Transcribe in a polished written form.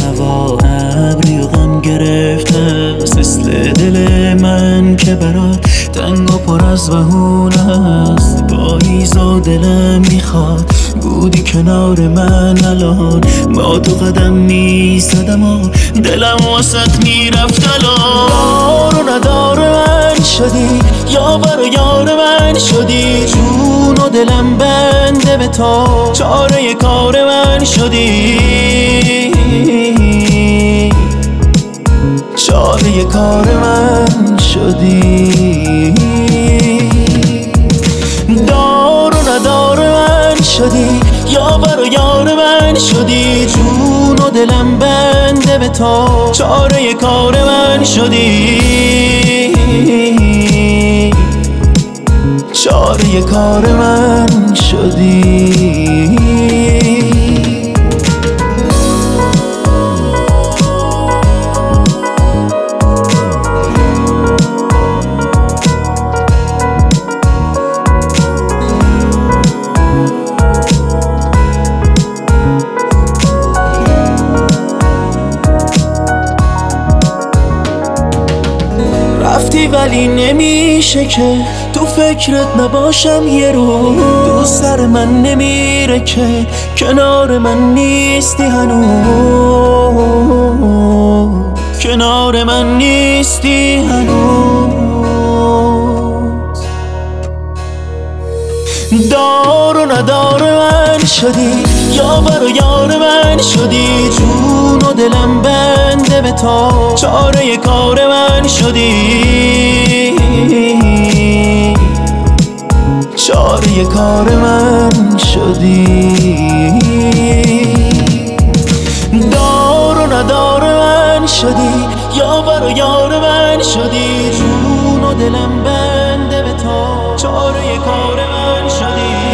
هوا ابری و غم گرفته مثل دل من که برات تنگ و پر از بهونه است. پاییز و دلم میخواد بودی کنار من الان، با تو قدم میزدم و دلم واسط میرفت الان. دار و ندار من شدی، یاور و یار من شدی، جون و دلم بنده به تو، چاره کار من شدی، چاره کار من شدی. دار و ندار من شدی، یاور و یار من شدی، جون و دلم بنده به تو، چاره کار من شدی، چاره کار من شدی. رفتی ولی نمیشه که تو فکرت نباشم یه رو، تو سر من نمیره که کنار من نیستی هنوز، کنار من نیستی هنوز. دار و ندار من شدی، یاور و یار من شدی، جون و دلم بنده به تو، چاره کار من شدی، چاره کار من شدی. دار و ندار من شدی، یاور و یار من شدی، جون و دلم بنده به تو، چاره کار من شدی.